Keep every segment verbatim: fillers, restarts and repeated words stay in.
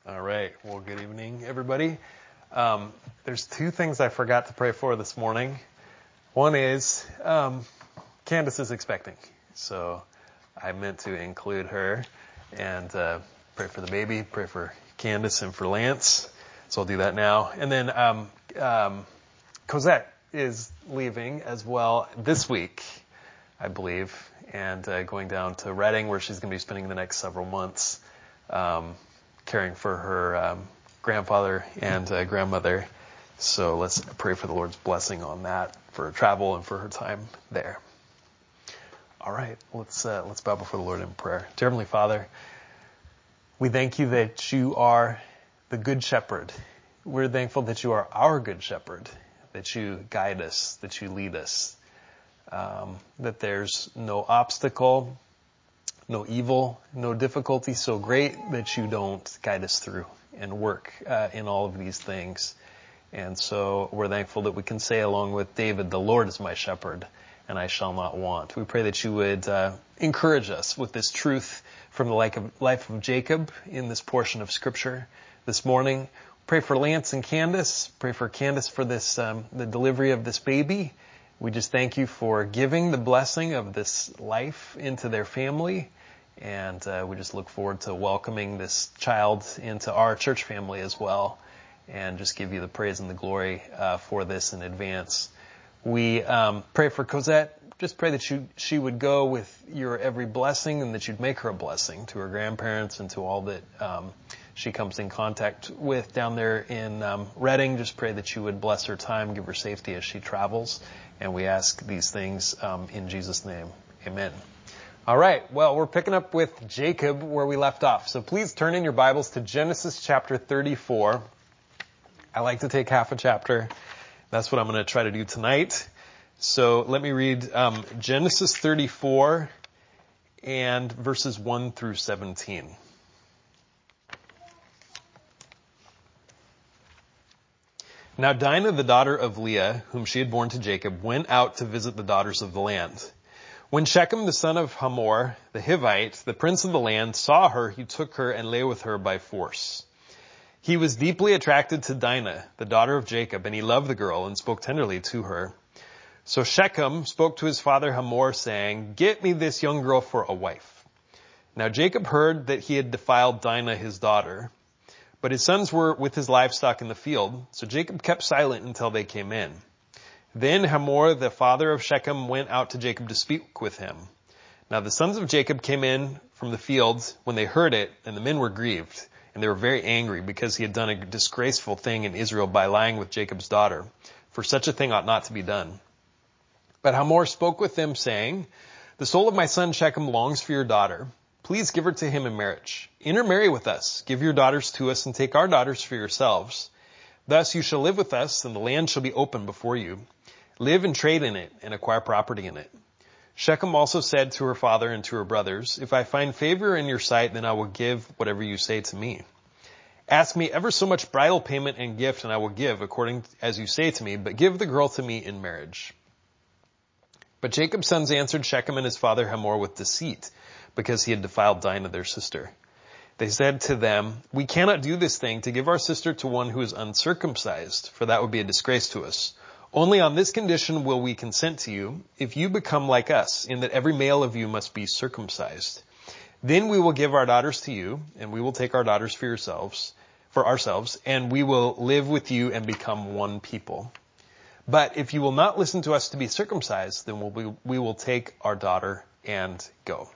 All right. Well, good evening, everybody. Um, there's two things I forgot to pray for this morning. One is um, Candace is expecting, so I meant to include her and uh, pray for the baby, pray for Candace and for Lance. So I'll do that now. And then um, um, Cosette is leaving as well this week, I believe, and uh, going down to Reading, where she's going to be spending the next several months. Um, caring for her um, grandfather and uh, grandmother. So let's pray for the Lord's blessing on that, for her travel and for her time there. All right, let's uh, let's bow before the Lord in prayer. Dear Heavenly Father, we thank you that you are the Good Shepherd. We're thankful that you are our Good Shepherd, that you guide us, that you lead us, um, that there's no obstacle, no evil, no difficulty so great that you don't guide us through and work uh, in all of these things. And so we're thankful that we can say along with David, the Lord is my shepherd and I shall not want. We pray that you would uh, encourage us with this truth from the life of Jacob in this portion of Scripture this morning. Pray for Lance and Candace. Pray for Candace for this um, the delivery of this baby. We just thank you for giving the blessing of this life into their family. And uh, we just look forward to welcoming this child into our church family as well. And just give you the praise and the glory uh, for this in advance. We um, pray for Cosette. Just pray that you, she would go with your every blessing and that you'd make her a blessing to her grandparents and to all that um, she comes in contact with down there in um, Reading. Just pray that you would bless her time, give her safety as she travels. And we ask these things um, in Jesus' name. Amen. All right. Well, we're picking up with Jacob where we left off. So please turn in your Bibles to Genesis chapter thirty-four. I like to take half a chapter. That's what I'm going to try to do tonight. So let me read um, Genesis thirty-four and verses one through seventeen. Now Dinah, the daughter of Leah, whom she had borne to Jacob, went out to visit the daughters of the land. When Shechem, the son of Hamor, the Hivite, the prince of the land, saw her, he took her and lay with her by force. He was deeply attracted to Dinah, the daughter of Jacob, and he loved the girl and spoke tenderly to her. So Shechem spoke to his father Hamor, saying, "Get me this young girl for a wife." Now Jacob heard that he had defiled Dinah his daughter, but his sons were with his livestock in the field, so Jacob kept silent until they came in. Then Hamor, the father of Shechem, went out to Jacob to speak with him. Now the sons of Jacob came in from the fields when they heard it, and the men were grieved, and they were very angry because he had done a disgraceful thing in Israel by lying with Jacob's daughter, for such a thing ought not to be done. But Hamor spoke with them, saying, "The soul of my son Shechem longs for your daughter. Please give her to him in marriage. Intermarry with us, give your daughters to us, and take our daughters for yourselves. Thus you shall live with us, and the land shall be open before you. Live and trade in it, and acquire property in it." Shechem also said to her father and to her brothers, "If I find favor in your sight, then I will give whatever you say to me. Ask me ever so much bridal payment and gift, and I will give according as you say to me, but give the girl to me in marriage." But Jacob's sons answered Shechem and his father Hamor with deceit, because he had defiled Dinah their sister. They said to them, "We cannot do this thing to give our sister to one who is uncircumcised, for that would be a disgrace to us. Only on this condition will we consent to you, if you become like us, in that every male of you must be circumcised. Then we will give our daughters to you, and we will take our daughters for yourselves, for ourselves, and we will live with you and become one people. But if you will not listen to us to be circumcised, then we'll be, we will take our daughter and go."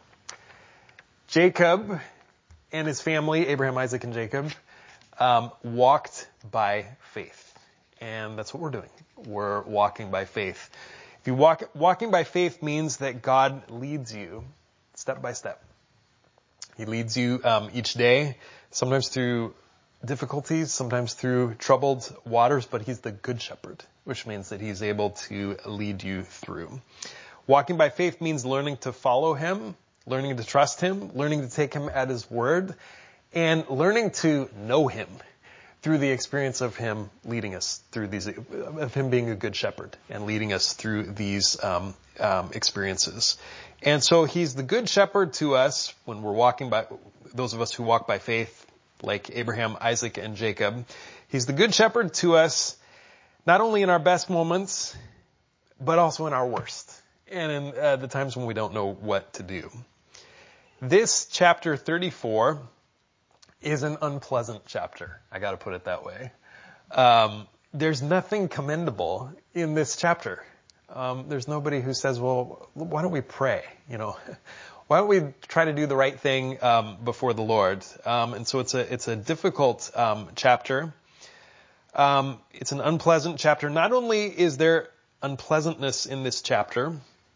Jacob and his family, Abraham, Isaac, and Jacob, um, walked by faith. And that's what we're doing. We're walking by faith. If you walk, walking by faith means that God leads you step by step. He leads you um, each day, sometimes through difficulties, sometimes through troubled waters, but he's the good shepherd, which means that he's able to lead you through. Walking by faith means learning to follow him, learning to trust him, learning to take him at his word, and learning to know him through the experience of him leading us through these, of him being a good shepherd and leading us through these um, um, experiences. And so he's the good shepherd to us when we're walking by, those of us who walk by faith like Abraham, Isaac, and Jacob. He's the good shepherd to us, not only in our best moments, but also in our worst, and in uh, the times when we don't know what to do. This chapter thirty-four is an unpleasant chapter. I got to put it that way. Um, there's nothing commendable in this chapter. Um, there's nobody who says, well, why don't we pray? You know, why don't we try to do the right thing um, before the Lord? Um, and so it's a it's a difficult um, chapter. Um, it's an unpleasant chapter. Not only is there unpleasantness in this chapter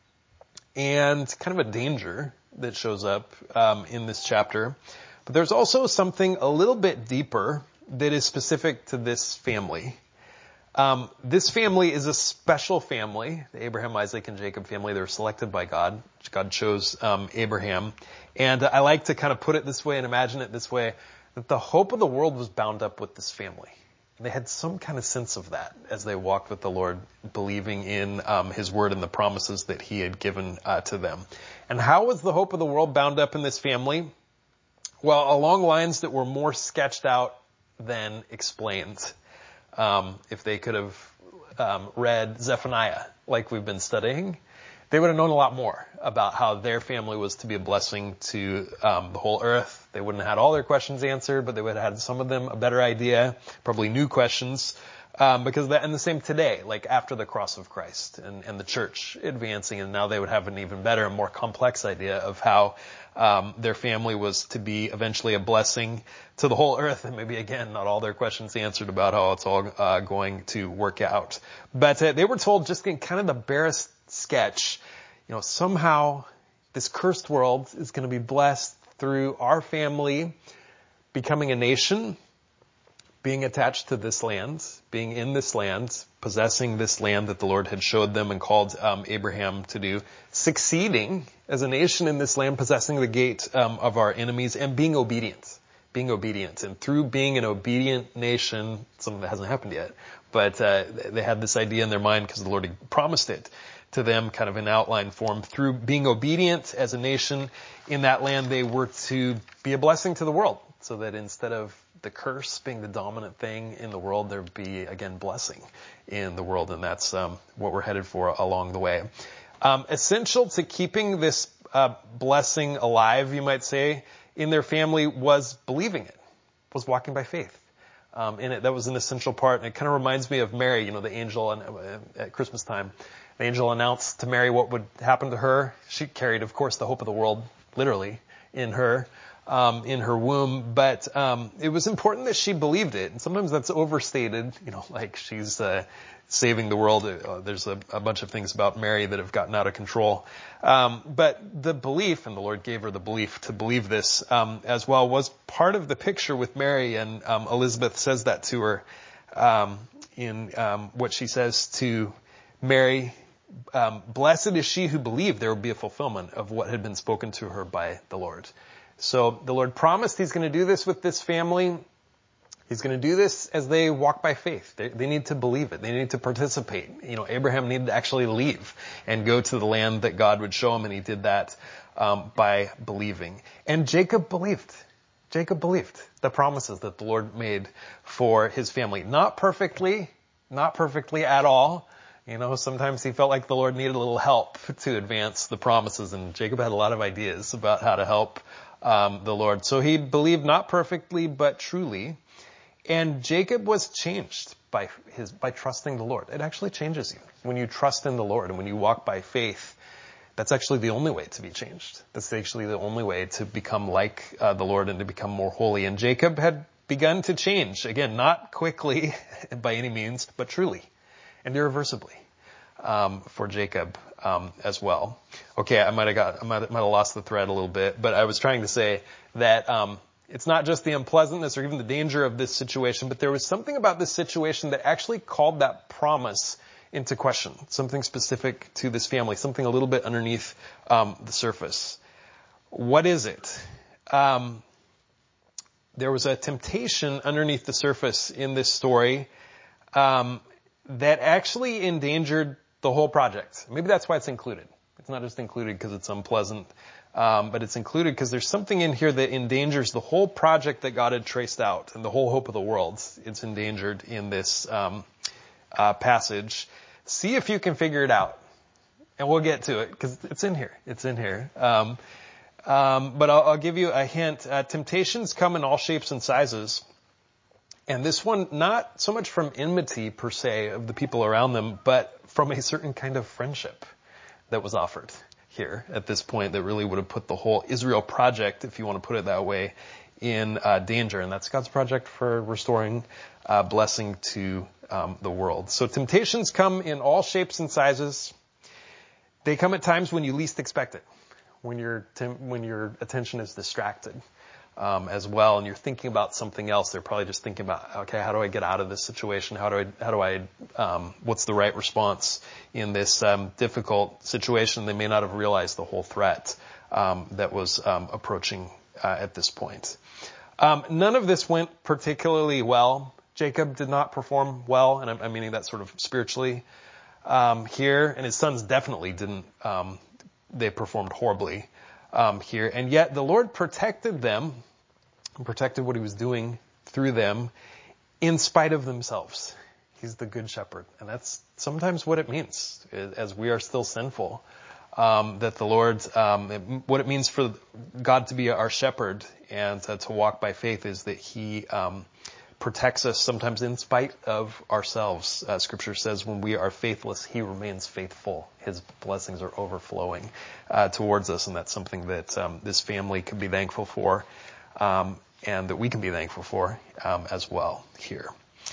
and kind of a danger that shows up um, in this chapter, but there's also something a little bit deeper that is specific to this family. Um, this family is a special family, the Abraham, Isaac, and Jacob family. They were selected by God. God chose um, Abraham. And I like to kind of put it this way and imagine it this way, that the hope of the world was bound up with this family. And they had some kind of sense of that as they walked with the Lord, believing in um, His word and the promises that He had given uh, to them. And how was the hope of the world bound up in this family? Well, along lines that were more sketched out than explained. Um, if they could have um, read Zephaniah like we've been studying, they would have known a lot more about how their family was to be a blessing to um, the whole earth. They wouldn't have had all their questions answered, but they would have had some of them a better idea, probably new questions, um, because that, and the same today, like after the cross of Christ and, and the church advancing, and now they would have an even better and more complex idea of how Um, their family was to be eventually a blessing to the whole earth, and maybe again not all their questions answered about how it's all uh, going to work out. But uh, they were told, just in kind of the barest sketch, you know, somehow this cursed world is going to be blessed through our family becoming a nation, being attached to this land, being in this land, possessing this land that the Lord had showed them and called um, Abraham to do, succeeding as a nation in this land, possessing the gate um, of our enemies, and being obedient, being obedient. And through being an obedient nation, something that hasn't happened yet, but uh, they had this idea in their mind because the Lord had promised it to them kind of in outline form. Through being obedient as a nation in that land, they were to be a blessing to the world, so that instead of the curse being the dominant thing in the world, there would be, again, blessing in the world. And that's um, what we're headed for along the way. Um, essential to keeping this uh, blessing alive, you might say, in their family was believing it, was walking by faith. Um, in it, that was an essential part. And it kind of reminds me of Mary, you know, the angel and, uh, at Christmas time. The angel announced to Mary what would happen to her. She carried, of course, the hope of the world, literally, in her. Um, in her womb, but um, it was important that she believed it. And sometimes that's overstated, you know, like she's uh, saving the world. Uh, there's a, a bunch of things about Mary that have gotten out of control. Um, but the belief, and the Lord gave her the belief to believe this um, as well, was part of the picture with Mary. And um, Elizabeth says that to her um, in um, what she says to Mary. Um, Blessed is she who believed there would be a fulfillment of what had been spoken to her by the Lord. So the Lord promised He's going to do this with this family. He's going to do this as they walk by faith. They, they need to believe it. They need to participate. You know, Abraham needed to actually leave and go to the land that God would show him, and he did that um, by believing. And Jacob believed. Jacob believed the promises that the Lord made for his family. Not perfectly, not perfectly at all. You know, sometimes he felt like the Lord needed a little help to advance the promises, and Jacob had a lot of ideas about how to help Um, the Lord. So he believed not perfectly, but truly. And Jacob was changed by his, by trusting the Lord. It actually changes you. When you trust in the Lord and when you walk by faith, that's actually the only way to be changed. That's actually the only way to become like uh, the Lord and to become more holy. And Jacob had begun to change. Again, not quickly by any means, but truly and irreversibly. Um, for Jacob um, as well. Okay, I might have got, I might, might have lost the thread a little bit, but I was trying to say that um, it's not just the unpleasantness or even the danger of this situation, but there was something about this situation that actually called that promise into question. Something specific to this family, something a little bit underneath um, the surface. What is it? Um, there was a temptation underneath the surface in this story um, that actually endangered the whole project. Maybe that's why it's included. It's not just included because it's unpleasant, Um, but it's included because there's something in here that endangers the whole project that God had traced out and the whole hope of the world. It's endangered in this um, uh, passage. See if you can figure it out. And we'll get to it because it's in here. It's in here. Um, um, but I'll, I'll give you a hint. Uh, temptations come in all shapes and sizes. And this one, not so much from enmity per se of the people around them, but from a certain kind of friendship that was offered here at this point that really would have put the whole Israel project, if you want to put it that way, in uh, danger. And that's God's project for restoring uh, blessing to um, the world. So temptations come in all shapes and sizes. They come at times when you least expect it, when your tem- when your attention is distracted um, as well, and you're thinking about something else. They're probably just thinking about, okay, how do I get out of this situation? How do I how do I um, what's the right response in this um, difficult situation? They may not have realized the whole threat um, that was um, approaching uh, at this point. Um, none of this went particularly well. Jacob did not perform well, and I'm, I'm meaning that sort of spiritually. Um, here, and his sons definitely didn't, um, they performed horribly, um, here. And yet the Lord protected them, protected what he was doing through them in spite of themselves. He's the good shepherd. And that's sometimes what it means as we are still sinful, um, that the Lord, um, it, what it means for God to be our shepherd and uh, to walk by faith is that he, um, protects us sometimes in spite of ourselves. Uh, scripture says when we are faithless, he remains faithful. His blessings are overflowing uh, towards us, and that's something that um, this family can be thankful for, um, and that we can be thankful for um, as well here.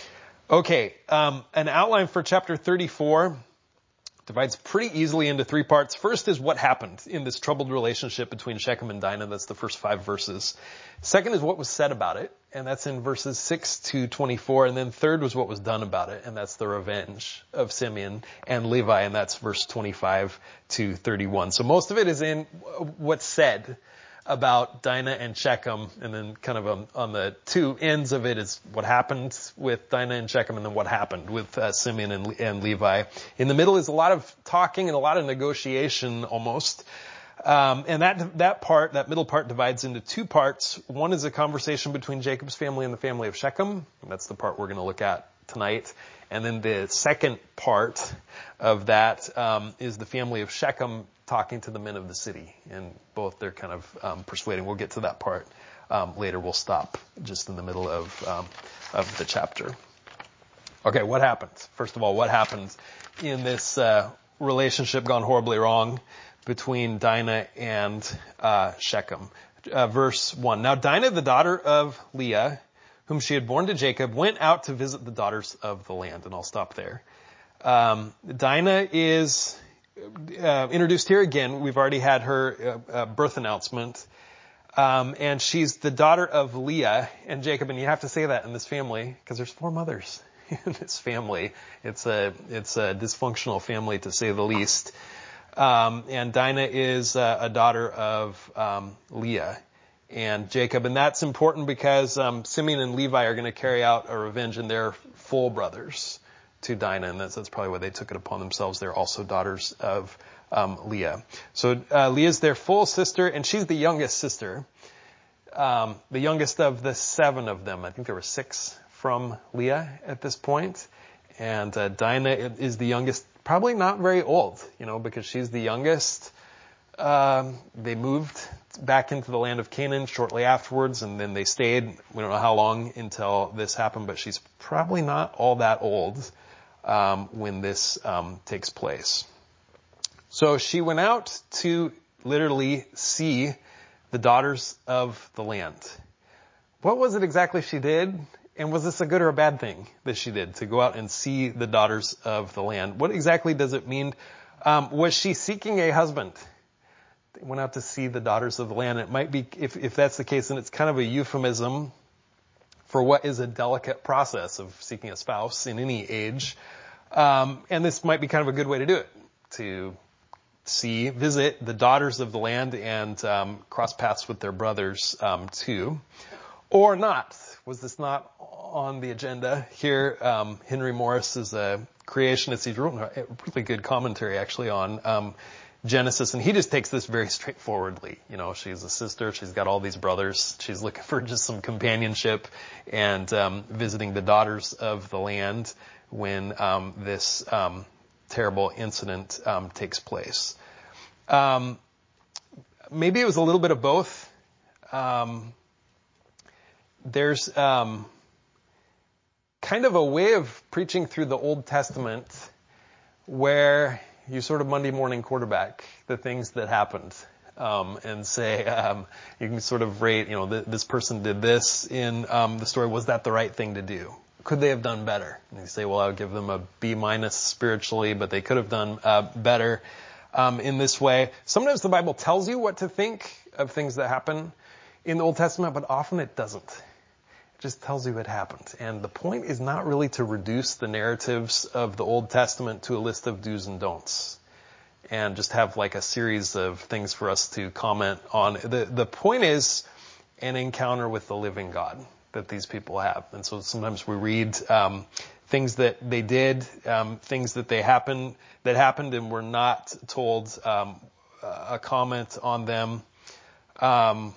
Okay, um, an outline for chapter thirty-four divides pretty easily into three parts. First is what happened in this troubled relationship between Shechem and Dinah. That's the first five verses. Second is what was said about it, and that's in verses six to twenty-four. And then third was what was done about it, and that's the revenge of Simeon and Levi, and that's verse twenty-five to thirty-one. So most of it is in what's said about Dinah and Shechem, and then kind of on, on the two ends of it is what happened with Dinah and Shechem, and then what happened with uh, Simeon and, and Levi. In the middle is a lot of talking and a lot of negotiation almost. Um, and that that part, that middle part divides into two parts. One is a conversation between Jacob's family and the family of Shechem, and that's the part we're going to look at tonight. And then the second part of that um, is the family of Shechem talking to the men of the city, and both they're kind of um, persuading. We'll get to that part um, later. We'll stop just in the middle of um, of the chapter. Okay, what happened? First of all, what happened in this uh, relationship gone horribly wrong between Dinah and uh, Shechem? Uh, verse one. Now Dinah, the daughter of Leah, whom she had borne to Jacob, went out to visit the daughters of the land. And I'll stop there. Um, Dinah is uh, introduced here again. We've already had her uh, uh, birth announcement. Um, and she's the daughter of Leah and Jacob. And you have to say that in this family because there's four mothers in this family. It's a, it's a dysfunctional family to say the least. Um, and Dinah is uh, a daughter of um, Leah and Jacob. And that's important because um, Simeon and Levi are going to carry out a revenge, and they're full brothers to Dinah, and that's, that's probably why they took it upon themselves. They're also daughters of um, Leah. So uh, Leah's their full sister, and she's the youngest sister, um, the youngest of the seven of them. I think there were six from Leah at this point, and uh, Dinah is the youngest, probably not very old, you know, because she's the youngest. Um, they moved back into the land of Canaan shortly afterwards, and then they stayed. We don't know how long until this happened, but she's probably not all that old um, when this um, takes place. So she went out to literally see the daughters of the land. What was it exactly she did? And was this a good or a bad thing that she did, to go out and see the daughters of the land? What exactly does it mean? Um, was she seeking a husband? They went out to see the daughters of the land. It might be, if, if that's the case, then it's kind of a euphemism for what is a delicate process of seeking a spouse in any age. Um, and this might be kind of a good way to do it, to see, visit the daughters of the land and um, cross paths with their brothers um, too. Or not. Was this not on the agenda here? Um, Henry Morris is a creationist. He's written a really good commentary actually on um, Genesis, and he just takes this very straightforwardly. You know, she's a sister, she's got all these brothers, she's looking for just some companionship, and um, visiting the daughters of the land when um, this um, terrible incident um, takes place. Um, maybe it was a little bit of both. Um, there's um, kind of a way of preaching through the Old Testament where you sort of Monday morning quarterback the things that happened, um, and say, um, you can sort of rate, you know, th- this person did this in um, the story. Was that the right thing to do? Could they have done better? And you say, well, I would give them a B minus spiritually, but they could have done uh, better um, in this way. Sometimes the Bible tells you what to think of things that happen in the Old Testament, but often it doesn't. Just tells you what happened. And the point is not really to reduce the narratives of the Old Testament to a list of do's and don'ts and just have like a series of things for us to comment on. The the point is an encounter with the living God that these people have. And so sometimes we read um, things that they did, um, things that they happened that happened and we're not told um, a comment on them. Um,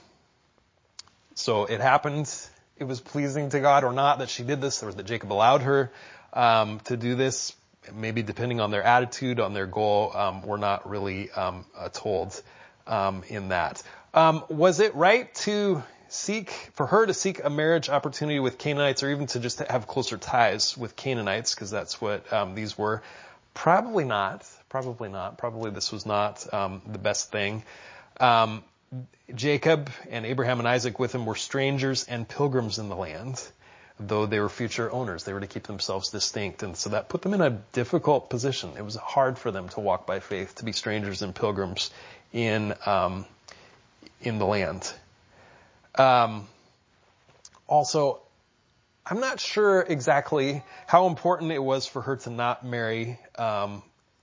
so it happened. It was pleasing to God or not that she did this, or that Jacob allowed her um, to do this. Maybe depending on their attitude, on their goal, um, we're not really um, uh, told um, in that. Um, was it right to seek, for her to seek a marriage opportunity with Canaanites, or even to just have closer ties with Canaanites, because that's what um, these were? Probably not. Probably not. Probably this was not um, the best thing. Um, Jacob and Abraham and Isaac with him were strangers and pilgrims in the land, though they were future owners. They were to keep themselves distinct. And so that put them in a difficult position. It was hard for them to walk by faith, to be strangers and pilgrims in um, in the land. Um, also, I'm not sure exactly how important it was for her to not marry, um,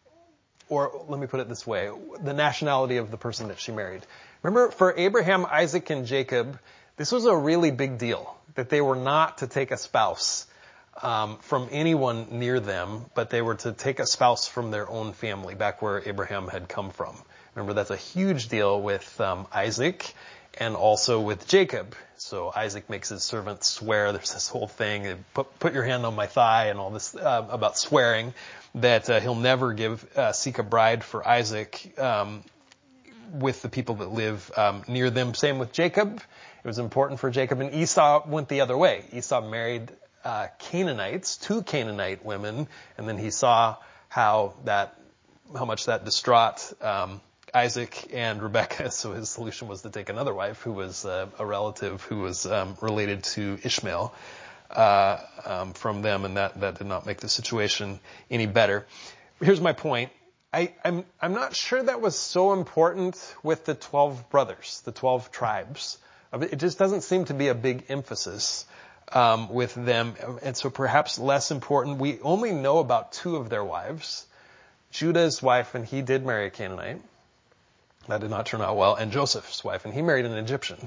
or let me put it this way, the nationality of the person that she married. Remember, for Abraham, Isaac, and Jacob, this was a really big deal, that they were not to take a spouse um, from anyone near them, but they were to take a spouse from their own family, back where Abraham had come from. Remember, that's a huge deal with um, Isaac and also with Jacob. So Isaac makes his servant swear. There's this whole thing, put, put your hand on my thigh, and all this uh, about swearing, that uh, he'll never give uh, seek a bride for Isaac um with the people that live um, near them. Same with Jacob. It was important for Jacob. And Esau went the other way. Esau married uh, Canaanites, two Canaanite women, and then he saw how that, how much that distraught um, Isaac and Rebekah. So his solution was to take another wife who was uh, a relative who was um, related to Ishmael uh, um, from them, and that, that did not make the situation any better. Here's my point. I, I'm, I'm not sure that was so important with the twelve brothers, the twelve tribes. It just doesn't seem to be a big emphasis um, with them. And so perhaps less important. We only know about two of their wives. Judah's wife, and he did marry a Canaanite. That did not turn out well. And Joseph's wife, and he married an Egyptian.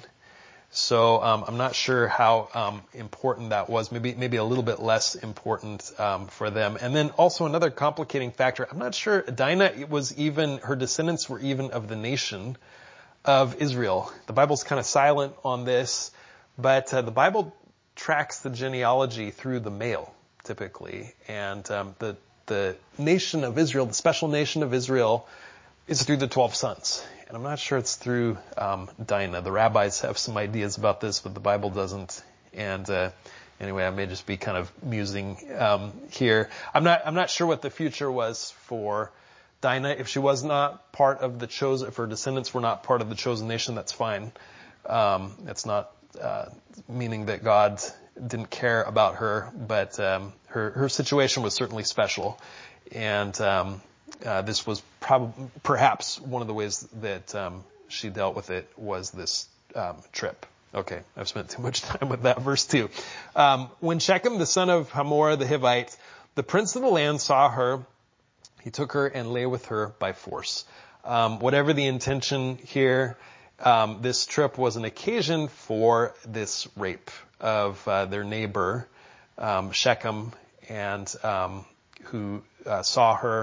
So um, I'm not sure how um, important that was. Maybe maybe a little bit less important um, for them. And then also another complicating factor. I'm not sure Dinah was even, her descendants were even of the nation of Israel. The Bible's kind of silent on this, but uh, the Bible tracks the genealogy through the male typically, and um, the the nation of Israel, the special nation of Israel, is through the twelve sons. And I'm not sure it's through um, Dinah. The rabbis have some ideas about this, but the Bible doesn't. And uh, anyway, I may just be kind of musing um, here. I'm not. I'm not sure what the future was for Dinah. If she was not part of the chosen, if her descendants were not part of the chosen nation, that's fine. Um, it's not uh, meaning that God didn't care about her, but um, her her situation was certainly special, and. Um, Uh, this was probably, perhaps one of the ways that um, she dealt with it was this um, trip. Okay, I've spent too much time with that. Verse two. Um, when Shechem, the son of Hamor the Hivite, the prince of the land, saw her, he took her and lay with her by force. Um, whatever the intention here, um, this trip was an occasion for this rape of uh, their neighbor, um, Shechem, and um, who uh, saw her,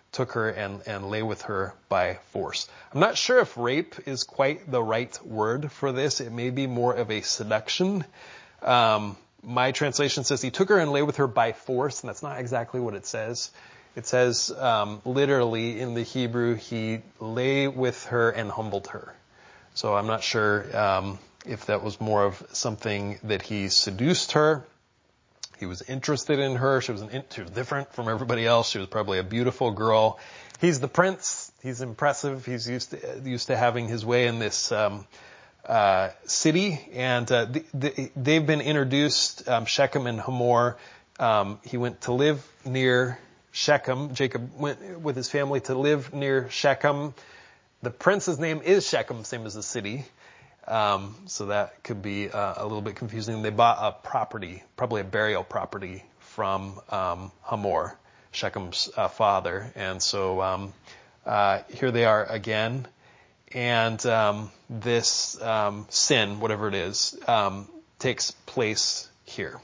took her and, and lay with her by force. I'm not sure if rape is quite the right word for this. It may be more of a seduction. Um, my translation says he took her and lay with her by force, and that's not exactly what it says. It says um, literally in the Hebrew, he lay with her and humbled her. So I'm not sure um, if that was more of something that he seduced her. He was interested in her. She was, an, she was different from everybody else. She was probably a beautiful girl. He's the prince. He's impressive. He's used to, used to having his way in this um, uh, city. And uh, the, the, they've been introduced, um, Shechem and Hamor. Um, he went to live near Shechem. Jacob went with his family to live near Shechem. The prince's name is Shechem, same as the city. Um, so that could be uh, a little bit confusing. They bought a property, probably a burial property from um, Hamor, Shechem's uh, father. And so um, uh, here they are again. And um, this um, sin, whatever it is, um, takes place here.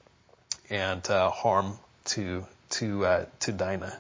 And uh, harm to to uh, to Dinah.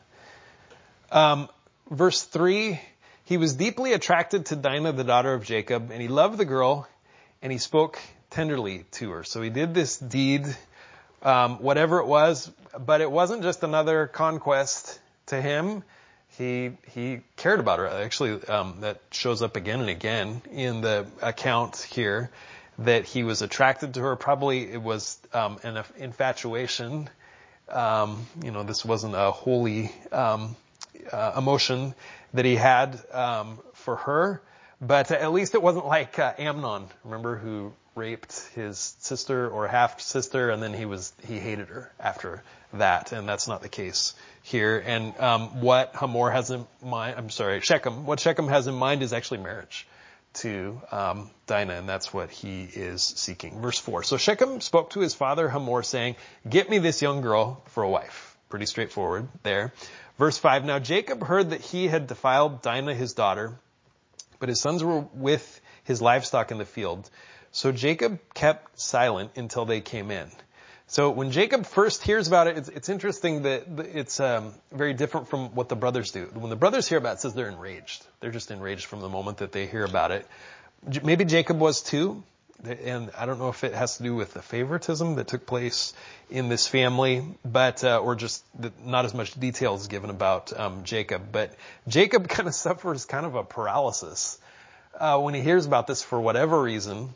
Um, verse three. He was deeply attracted to Dinah, the daughter of Jacob, and he loved the girl, and he spoke tenderly to her. So he did this deed, um, whatever it was, but it wasn't just another conquest to him. He he cared about her. Actually, um, that shows up again and again in the account here, that he was attracted to her. Probably it was um, an infatuation. Um, you know, this wasn't a holy um, uh, emotion that he had um, for her, but at least it wasn't like uh, Amnon, remember, who raped his sister or half sister, and then he was he hated her after that, and that's not the case here. And um, what Hamor has in mind, I'm sorry, Shechem, what Shechem has in mind is actually marriage to um, Dinah, and that's what he is seeking. Verse four. So Shechem spoke to his father Hamor, saying, "Get me this young girl for a wife." Pretty straightforward there. Verse five, now Jacob heard that he had defiled Dinah his daughter, but his sons were with his livestock in the field. So Jacob kept silent until they came in. So when Jacob first hears about it, it's, it's interesting that it's um, very different from what the brothers do. When the brothers hear about it, it says they're enraged. They're just enraged from the moment that they hear about it. Maybe Jacob was too. And I don't know if it has to do with the favoritism that took place in this family, but uh, or just the, not as much details given about um, Jacob. But Jacob kind of suffers kind of a paralysis uh, when he hears about this for whatever reason,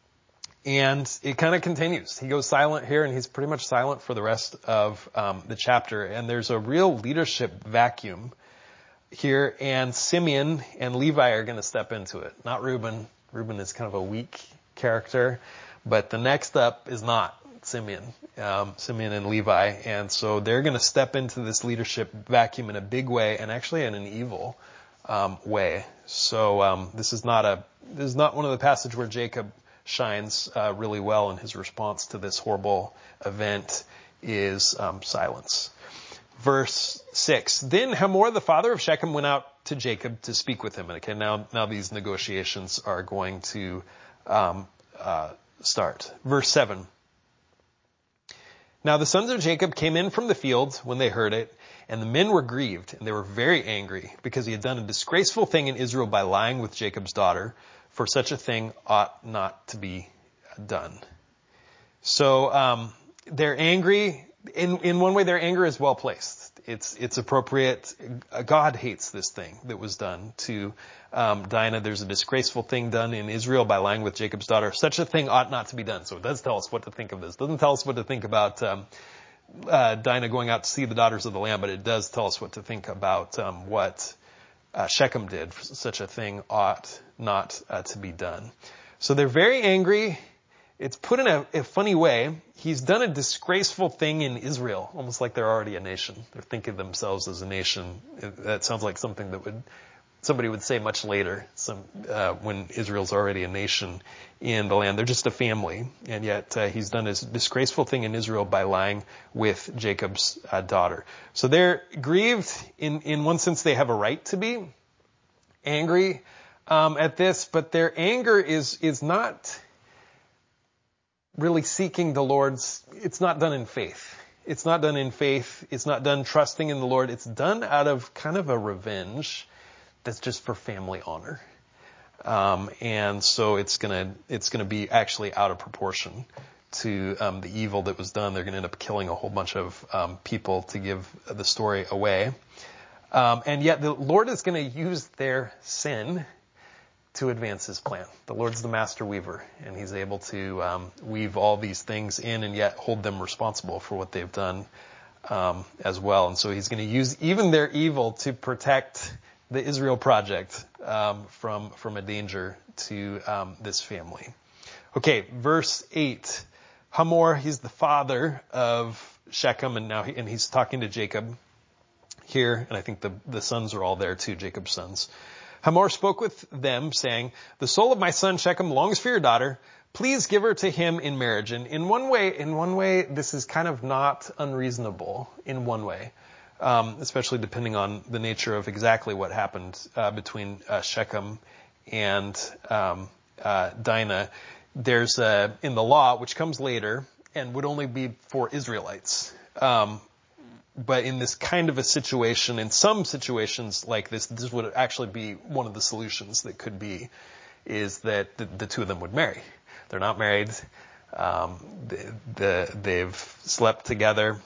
and it kind of continues. He goes silent here, and he's pretty much silent for the rest of um, the chapter. And there's a real leadership vacuum here, and Simeon and Levi are going to step into it, not Reuben. Reuben is kind of a weak character, but the next up is not Simeon, um, Simeon and Levi, and so they're going to step into this leadership vacuum in a big way, and actually in an evil um, way. So um, this is not a this is not one of the passages where Jacob shines uh, really well, in his response to this horrible event is um, silence. Verse six. Then Hamor, the father of Shechem, went out to Jacob to speak with him. And okay, now now these negotiations are going to Um, uh, start. Verse seven. Now the sons of Jacob came in from the field when they heard it, and the men were grieved, and they were very angry, because he had done a disgraceful thing in Israel by lying with Jacob's daughter, for such a thing ought not to be done. So um, they're angry. In in one way, their anger is well placed. It's it's appropriate. God hates this thing that was done to um, Dinah. There's a disgraceful thing done in Israel by lying with Jacob's daughter. Such a thing ought not to be done. So it does tell us what to think of this. It doesn't tell us what to think about um, uh, Dinah going out to see the daughters of the land, but it does tell us what to think about um, what uh, Shechem did. Such a thing ought not uh, to be done. So they're very angry. It's put in a, a funny way. He's done a disgraceful thing in Israel, almost like they're already a nation. They're thinking of themselves as a nation. That sounds like something that would somebody would say much later, some uh, when Israel's already a nation in the land. They're just a family, and yet uh, he's done a disgraceful thing in Israel by lying with Jacob's uh, daughter. So they're grieved. In in one sense, they have a right to be angry um, at this, but their anger is is not really seeking the Lord's, it's not done in faith. It's not done in faith. It's not done trusting in the Lord. It's done out of kind of a revenge that's just for family honor. Um, and so it's gonna, it's gonna be actually out of proportion to, um, the evil that was done. They're gonna end up killing a whole bunch of, um, people to give the story away. Um, and yet the Lord is gonna use their sin to advance his plan. The Lord's the master weaver, and he's able to, um, weave all these things in and yet hold them responsible for what they've done, um, as well. And so he's gonna use even their evil to protect the Israel project, um, from, from a danger to, um, this family. Okay, verse eight. Hamor, he's the father of Shechem, and now he, and he's talking to Jacob here, and I think the, the sons are all there too, Jacob's sons. Hamor spoke with them, saying, "The soul of my son Shechem longs for your daughter. Please give her to him in marriage." And in one way, in one way, this is kind of not unreasonable in one way. Um, especially depending on the nature of exactly what happened uh, between uh, Shechem and um, uh, Dinah. There's uh, in the law, which comes later and would only be for Israelites. Um, but in this kind of a situation, in some situations like this, this would actually be one of the solutions that could be, is that the, the two of them would marry. They're not married. Um, the, the, they've slept together,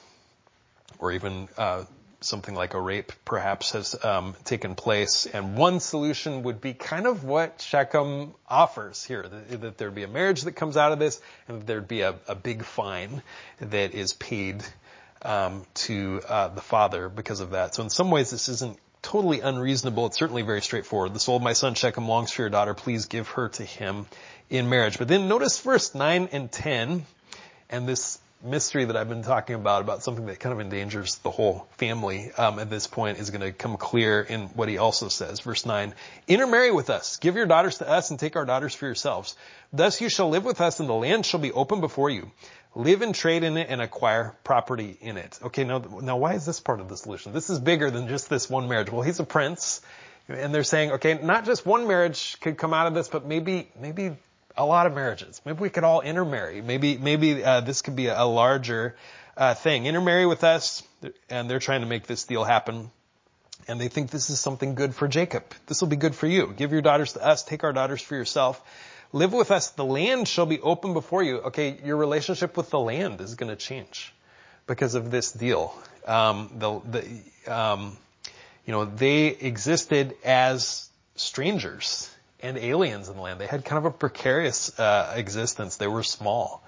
or even uh, something like a rape perhaps has um, taken place. And one solution would be kind of what Shechem offers here, that, that there'd be a marriage that comes out of this, and that there'd be a, a big fine that is paid um, to uh, the father because of that. So in some ways this isn't totally unreasonable. It's certainly very straightforward. "The soul of my son Shechem longs for your daughter. Please give her to him in marriage." But then notice verse nine and ten, and this mystery that I've been talking about, about something that kind of endangers the whole family, um, at this point is going to come clear in what he also says. Verse nine, "Intermarry with us, give your daughters to us, and take our daughters for yourselves. Thus you shall live with us, and the land shall be open before you. Live and trade in it, and acquire property in it." Okay, now, now why is this part of the solution? This is bigger than just this one marriage. Well, he's a prince, and they're saying, okay, not just one marriage could come out of this, but maybe, maybe a lot of marriages. Maybe we could all intermarry. Maybe, maybe, uh, this could be a, a larger, uh, thing. Intermarry with us, and they're trying to make this deal happen. And they think this is something good for Jacob. This will be good for you. Give your daughters to us, take our daughters for yourself. Live with us, the land shall be open before you. Okay, your relationship with the land is going to change because of this deal. Um, the, the, um, you know, they existed as strangers and aliens in the land. They had kind of a precarious uh, existence. They were small,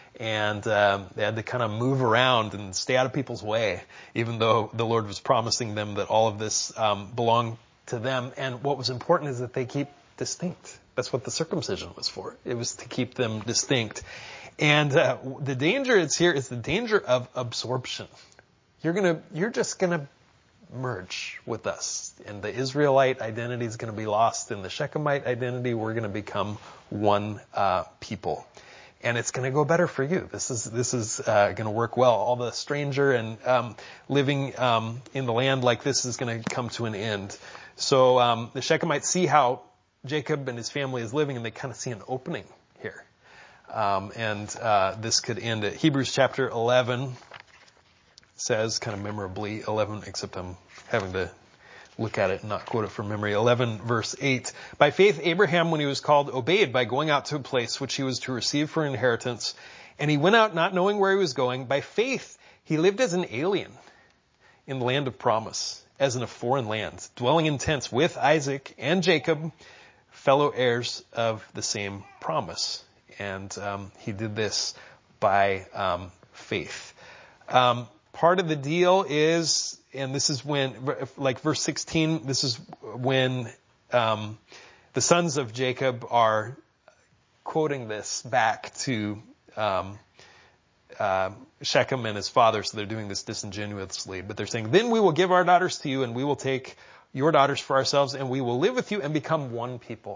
and um, they had to kind of move around and stay out of people's way, even though the Lord was promising them that all of this um, belonged to them. And what was important is that they keep distinct. That's what the circumcision was for. It was to keep them distinct. And uh, the danger is here is the danger of absorption. You're gonna, you're just gonna merge with us, and the Israelite identity is going to be lost in the Shechemite identity. We're going to become one uh, people, and it's going to go better for you. This is this is uh, going to work well. All the stranger and um, living um, in the land like this is going to come to an end. So um, the Shechemites see how Jacob and his family is living, and they kind of see an opening here, um, and uh, this could end at Hebrews chapter eleven. Says kind of memorably eleven, except I'm having to look at it and not quote it from memory. eleven verse eight. "By faith Abraham, when he was called, obeyed by going out to a place which he was to receive for inheritance. And he went out not knowing where he was going. By faith he lived as an alien in the land of promise, as in a foreign land, dwelling in tents with Isaac and Jacob, fellow heirs of the same promise." And um, he did this by um, faith. Um, Part of the deal is, and this is when, like verse sixteen, this is when um, the sons of Jacob are quoting this back to um, uh, Shechem and his father, so they're doing this disingenuously, but they're saying, "Then we will give our daughters to you, and we will take your daughters for ourselves, and we will live with you and become one people."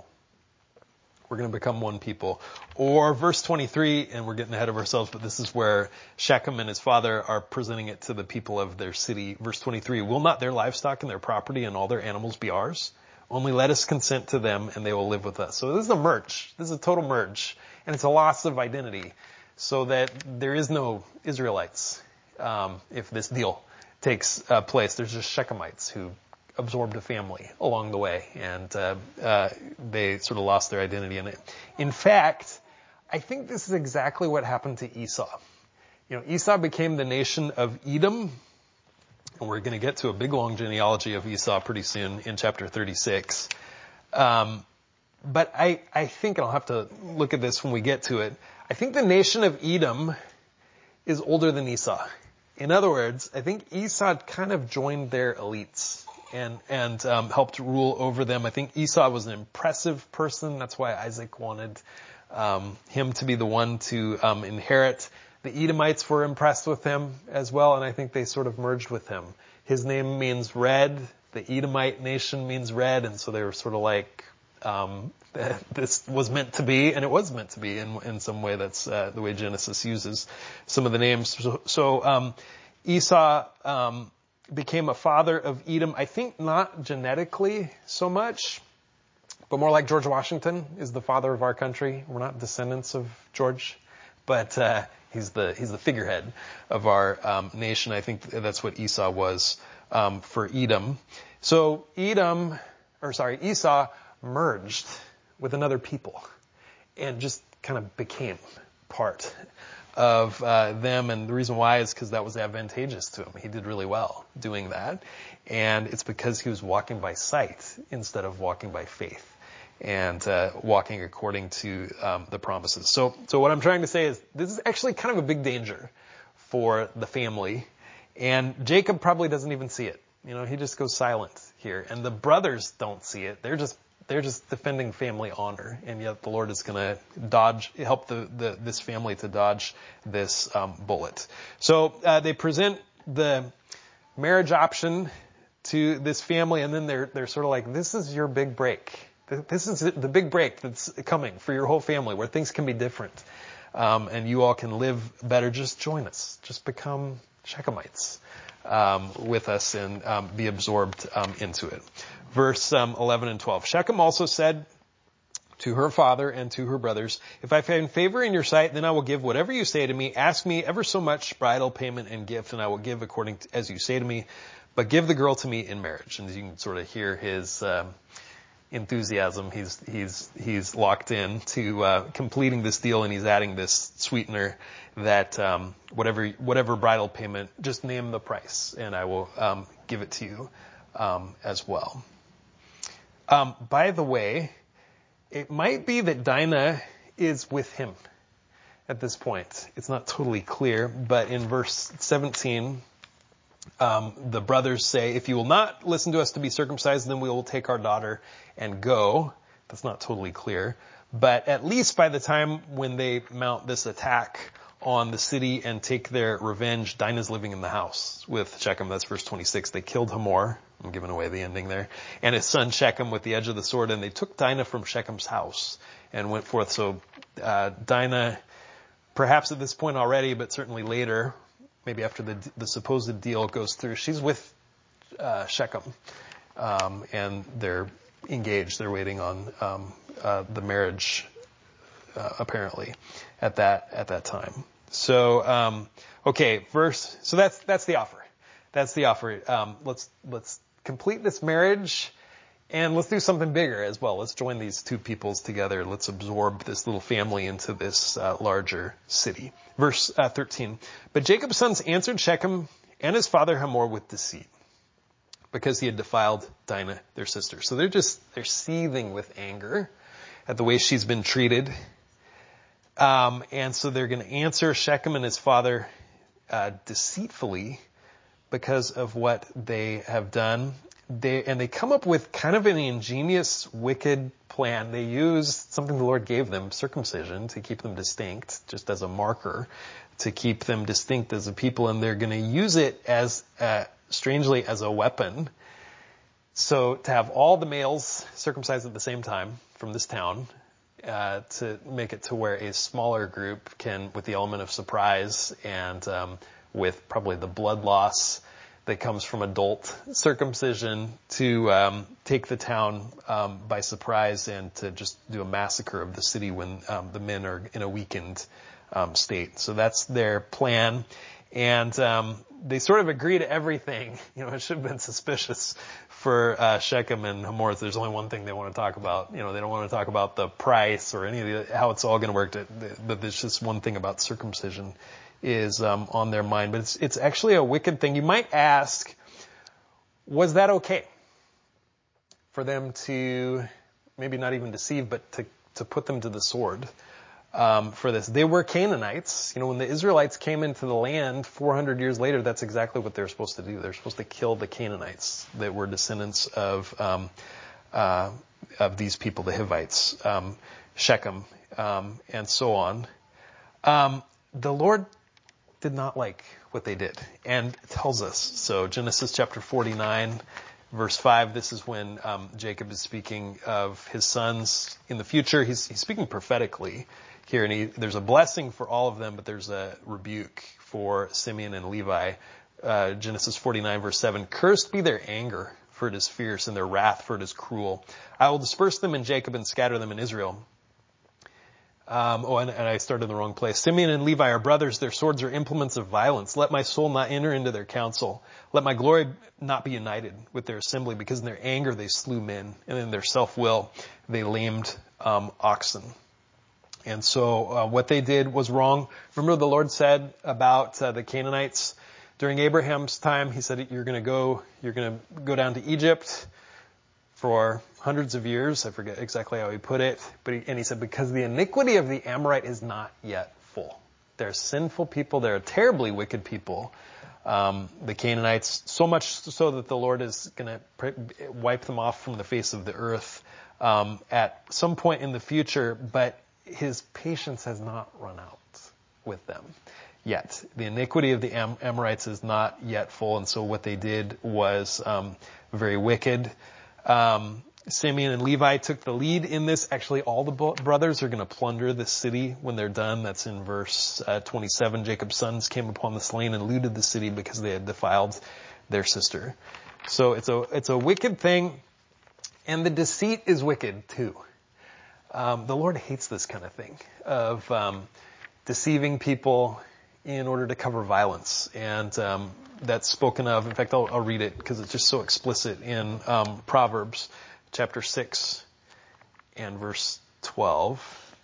We're going to become one people. Or verse twenty-three, and we're getting ahead of ourselves, but this is where Shechem and his father are presenting it to the people of their city. Verse twenty-three, "Will not their livestock and their property and all their animals be ours? Only let us consent to them, and they will live with us." So this is a merge. This is a total merge. And it's a loss of identity, so that there is no Israelites um, if this deal takes uh, place. There's just Shechemites who absorbed a family along the way, and uh, uh, they sort of lost their identity in it. In fact, I think this is exactly what happened to Esau. You know, Esau became the nation of Edom, and we're going to get to a big long genealogy of Esau pretty soon in chapter thirty-six. Um, but I, I think, and I'll have to look at this when we get to it, I think the nation of Edom is older than Esau. In other words, I think Esau kind of joined their elites and, and um, helped rule over them. I think Esau was an impressive person. That's why Isaac wanted um, him to be the one to um, inherit. The Edomites were impressed with him as well, and I think they sort of merged with him. His name means red. The Edomite nation means red, and so they were sort of like, um, this was meant to be, and it was meant to be in, in some way. That's uh, the way Genesis uses some of the names. So, so um, Esau um, became a father of Edom, I think not genetically so much, but more like George Washington is the father of our country. We're not descendants of George, but uh, he's the he's the figurehead of our um, nation. I think that's what Esau was um, for Edom. So Edom, or sorry, Esau merged with another people and just kind of became part of uh, them. And the reason why is because that was advantageous to him. He did really well doing that. And it's because he was walking by sight instead of walking by faith and uh, walking according to um, the promises. So, so what I'm trying to say is this is actually kind of a big danger for the family. And Jacob probably doesn't even see it. You know, he just goes silent here. And the brothers don't see it. They're just They're just defending family honor, and yet the Lord is going to dodge, help the, the this family to dodge this um, bullet. So uh, they present the marriage option to this family, and then they're they're sort of like, "This is your big break. This is the big break that's coming for your whole family, where things can be different, um, and you all can live better. Just join us. Just become Shechemites um, with us, and um, be absorbed um, into it." Verse um, eleven and twelve. Shechem also said to her father and to her brothers, "If I find favor in your sight, then I will give whatever you say to me. Ask me ever so much bridal payment and gift, and I will give according to, as you say to me. But give the girl to me in marriage." And you can sort of hear his um, enthusiasm. He's he's he's locked in to uh, completing this deal, and he's adding this sweetener that um, whatever whatever bridal payment, just name the price, and I will um, give it to you um, as well. Um, by the way, it might be that Dinah is with him at this point. It's not totally clear, but in verse seventeen, um, the brothers say, "If you will not listen to us to be circumcised, then we will take our daughter and go." That's not totally clear, but at least by the time when they mount this attack on the city and take their revenge, Dinah's living in the house with Shechem. That's verse twenty-six. They killed Hamor. I'm giving away the ending there. And his son Shechem with the edge of the sword, and they took Dinah from Shechem's house and went forth. So uh, Dinah, perhaps at this point already, but certainly later, maybe after the the supposed deal goes through, she's with uh, Shechem, um, and they're engaged. They're waiting on um, uh, the marriage, uh, apparently, at that at that time. So um, okay, verse. So that's that's the offer. That's the offer. Um, let's let's complete this marriage, and let's do something bigger as well. Let's join these two peoples together. Let's absorb this little family into this uh, larger city. Verse uh, thirteen. But Jacob's sons answered Shechem and his father Hamor with deceit, because he had defiled Dinah, their sister. So they're just they're seething with anger at the way she's been treated. Um, and so they're going to answer Shechem and his father uh, deceitfully because of what they have done. They, and they come up with kind of an ingenious, wicked plan. They use something the Lord gave them, circumcision, to keep them distinct, just as a marker, to keep them distinct as a people. And they're going to use it as, uh, strangely, as a weapon. So to have all the males circumcised at the same time from this town, uh, to make it to where a smaller group can, with the element of surprise and um, with probably the blood loss that comes from adult circumcision, to um, take the town um, by surprise and to just do a massacre of the city when um, the men are in a weakened um, state. So that's their plan. And um, they sort of agree to everything. You know, it should have been suspicious for uh, Shechem and Hamor. There's only one thing they want to talk about. You know, they don't want to talk about the price or any of the, how it's all going to work. But there's just one thing about circumcision is um, on their mind. But it's it's actually a wicked thing. You might ask, was that okay for them to maybe not even deceive, but to to put them to the sword? Um, for this. They were Canaanites. You know, when the Israelites came into the land four hundred years later, that's exactly what they're supposed to do. They're supposed to kill the Canaanites that were descendants of um, uh, of these people, the Hivites, um, Shechem, um, and so on. Um, the Lord did not like what they did, and tells us. So Genesis chapter forty-nine, verse five, this is when um, Jacob is speaking of his sons in the future. He's, he's speaking prophetically here, and he, there's a blessing for all of them, but there's a rebuke for Simeon and Levi. Uh, Genesis forty-nine, verse seven, cursed be their anger, for it is fierce, and their wrath, for it is cruel. I will disperse them in Jacob and scatter them in Israel. Um, oh, and, and I started in the wrong place. Simeon and Levi are brothers. Their swords are implements of violence. Let my soul not enter into their counsel. Let my glory not be united with their assembly, because in their anger they slew men, and in their self-will they lamed um, oxen. And so uh, what they did was wrong. Remember the Lord said about uh, the Canaanites during Abraham's time, he said, you're going to go, you're going to go down to Egypt for hundreds of years. I forget exactly how he put it, but he, and he said, because the iniquity of the Amorite is not yet full. They're sinful people. They're terribly wicked people. Um, the Canaanites, so much so that the Lord is going to wipe them off from the face of the earth um, at some point in the future, but his patience has not run out with them yet. The iniquity of the Am- Amorites is not yet full, and so what they did was um, very wicked. Um, Simeon and Levi took the lead in this. Actually, all the bo- brothers are going to plunder the city when they're done. That's in verse uh, twenty-seven. Jacob's sons came upon the slain and looted the city because they had defiled their sister. So it's a it's a wicked thing, and the deceit is wicked too. Um, the Lord hates this kind of thing of um, deceiving people in order to cover violence, and um, that's spoken of. In fact, I'll, I'll read it because it's just so explicit in um, Proverbs chapter six and verse twelve.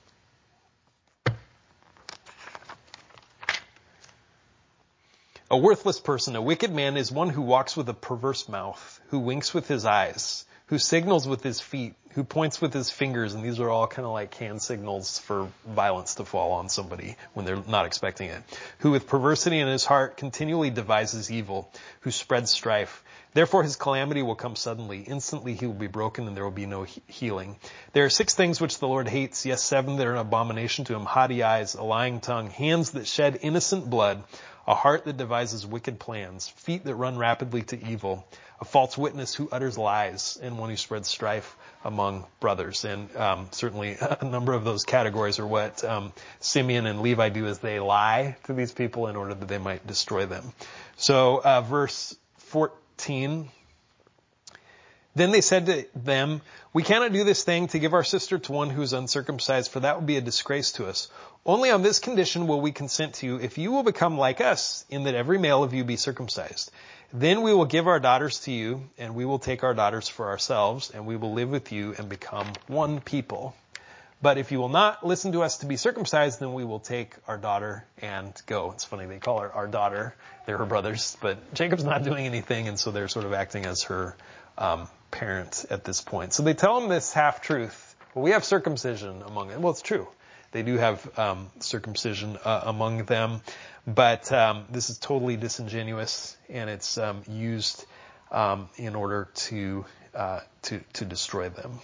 A worthless person, a wicked man, is one who walks with a perverse mouth, who winks with his eyes, who signals with his feet, who points with his fingers, and these are all kind of like hand signals for violence to fall on somebody when they're not expecting it. Who with perversity in his heart continually devises evil, who spreads strife. Therefore his calamity will come suddenly. Instantly he will be broken, and there will be no he- healing. There are six things which the Lord hates, yes, seven that are an abomination to him: haughty eyes, a lying tongue, hands that shed innocent blood, a heart that devises wicked plans, feet that run rapidly to evil, a false witness who utters lies, and one who spreads strife among brothers. And um, certainly a number of those categories are what um, Simeon and Levi do, is they lie to these people in order that they might destroy them. So uh, verse fourteen, then they said to them, we cannot do this thing to give our sister to one who is uncircumcised, for that would be a disgrace to us. Only on this condition will we consent to you, if you will become like us, in that every male of you be circumcised. Then we will give our daughters to you, and we will take our daughters for ourselves, and we will live with you and become one people. But if you will not listen to us to be circumcised, then we will take our daughter and go. It's funny, they call her our daughter. They're her brothers, but Jacob's not doing anything, and so they're sort of acting as her um, parent at this point. So they tell him this half-truth. Well, we have circumcision among them. Well, it's true. They do have um, circumcision uh, among them, but um, this is totally disingenuous, and it's um, used um, in order to uh, to to destroy them.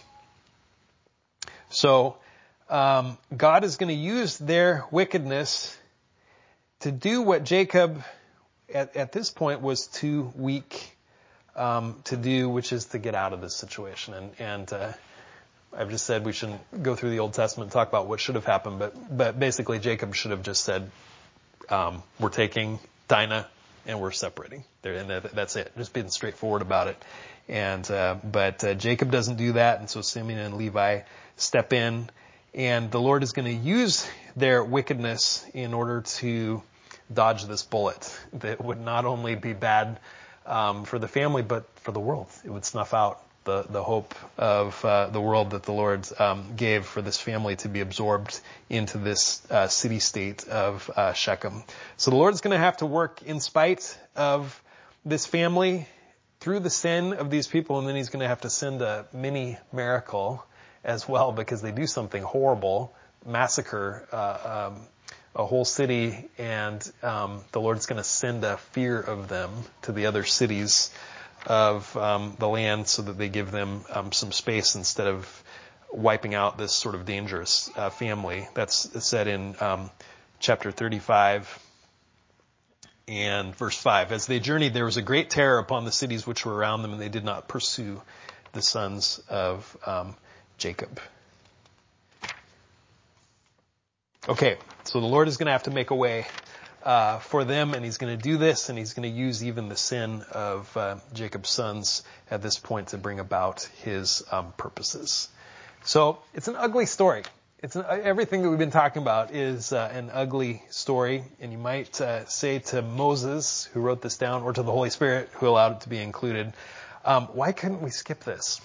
So um, God is going to use their wickedness to do what Jacob, at, at this point, was too weak um, to do, which is to get out of this situation. And, and uh, I've just said we shouldn't go through the Old Testament and talk about what should have happened, but but basically Jacob should have just said, um, we're taking Dinah and we're separating. There, and that, that's it. Just being straightforward about it. And uh, but uh, Jacob doesn't do that, and so Simeon and Levi step in, and the Lord is going to use their wickedness in order to dodge this bullet that would not only be bad um, for the family, but for the world. It would snuff out the, the hope of uh, the world that the Lord um, gave for this family to be absorbed into this uh, city-state of uh, Shechem. So the Lord's going to have to work in spite of this family through the sin of these people, and then he's going to have to send a mini miracle as well, because they do something horrible, massacre uh, um, a whole city, and um, the Lord's going to send a fear of them to the other cities of um, the land so that they give them um, some space instead of wiping out this sort of dangerous uh, family. That's said in um, chapter thirty-five and verse five. As they journeyed, there was a great terror upon the cities which were around them, and they did not pursue the sons of um, Jacob. Okay, so the Lord is going to have to make a way uh, for them, and he's going to do this, and he's going to use even the sin of uh, Jacob's sons at this point to bring about his um, purposes. So it's an ugly story. It's an, everything that we've been talking about is uh, an ugly story, and you might uh, say to Moses, who wrote this down, or to the Holy Spirit, who allowed it to be included, um, why couldn't we skip this?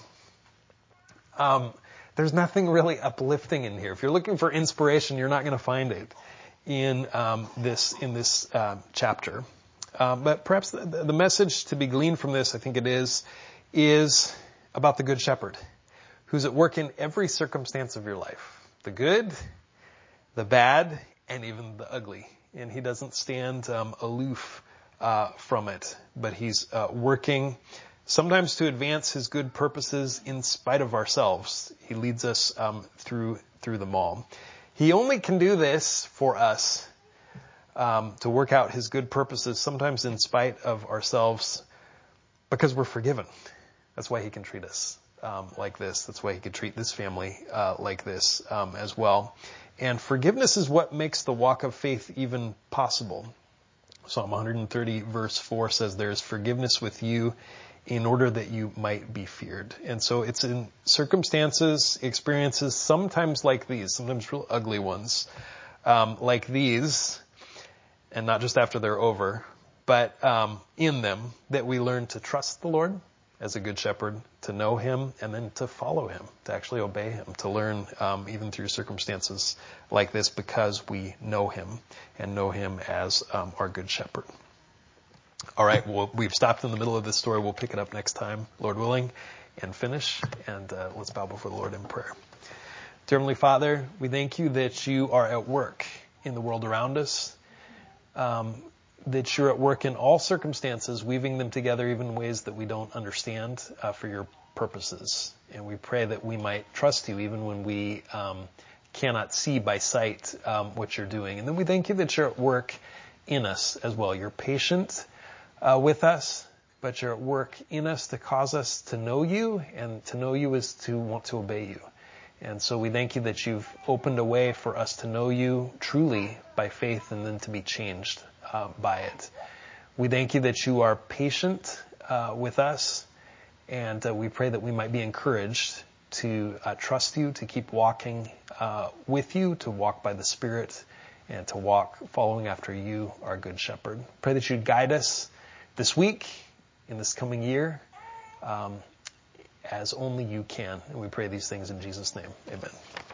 Um, there's nothing really uplifting in here. If you're looking for inspiration, you're not going to find it in um, this in this uh, chapter. Um, but perhaps the, the message to be gleaned from this, I think it is, is about the Good Shepherd, who's at work in every circumstance of your life. The good, the bad, and even the ugly. And he doesn't stand um, aloof uh, from it, but he's uh, working sometimes to advance his good purposes in spite of ourselves. He leads us um, through through them all. He only can do this for us, um, to work out his good purposes, sometimes in spite of ourselves, because we're forgiven. That's why he can treat us um, like this. That's why he could treat this family uh, like this um, as well. And forgiveness is what makes the walk of faith even possible. Psalm one thirty verse four says, "There is forgiveness with you, in order that you might be feared." And so it's in circumstances, experiences, sometimes like these, sometimes real ugly ones, um, like these, and not just after they're over, but um, in them, that we learn to trust the Lord as a good shepherd, to know him, and then to follow him, to actually obey him, to learn um, even through circumstances like this, because we know him and know him as um, our good shepherd. All right, well, we've stopped in the middle of this story. We'll pick it up next time, Lord willing, and finish. And uh, let's bow before the Lord in prayer. Dear Heavenly Father, we thank you that you are at work in the world around us, um, that you're at work in all circumstances, weaving them together even in ways that we don't understand uh, for your purposes. And we pray that we might trust you even when we um, cannot see by sight um, what you're doing. And then we thank you that you're at work in us as well. You're patient Uh, with us, but you're at work in us to cause us to know you, and to know you is to want to obey you. And so we thank you that you've opened a way for us to know you truly by faith, and then to be changed uh, by it. We thank you that you are patient uh, with us, and uh, we pray that we might be encouraged to uh, trust you, to keep walking uh, with you, to walk by the Spirit, and to walk following after you, our good shepherd. Pray that you'd guide us this week, in this coming year, um, as only you can. And we pray these things in Jesus' name. Amen.